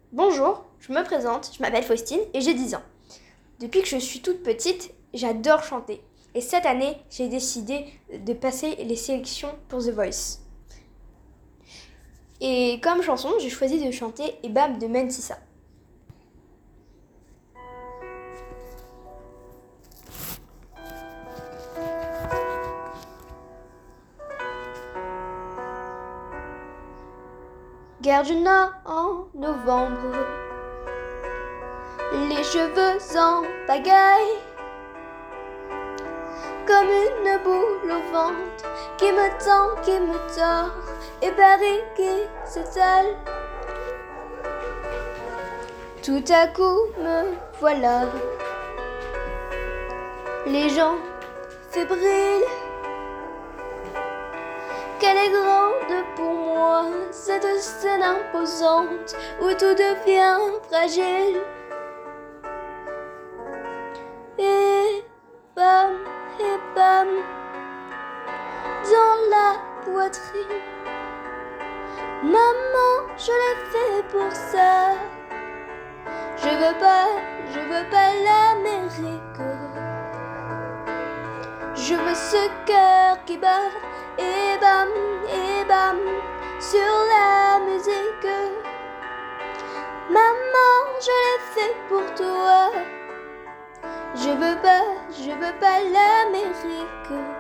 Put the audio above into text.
Bonjour, je me présente, je m'appelle Faustine et j'ai 10 ans. Depuis que je suis toute petite, j'adore chanter. Et cette année, j'ai décidé de passer les sélections pour The Voice. Et comme chanson, j'ai choisi de chanter Et Bam de Mentissa. Gare du Nord en novembre, les cheveux en pagaille, comme une boule au ventre qui me tend, qui me tord, et Paris qui s'étale. Tout à coup me voilà, les gens fébriles. Qu'elle est grande pour moi, cette scène imposante où tout devient fragile. Et bam, dans la poitrine. Maman, je l'ai fait pour ça. Je veux pas l'Amérique. Je veux ce cœur qui bat et bam, sur la musique. Maman, je l'ai fait pour toi. Je veux pas l'Amérique.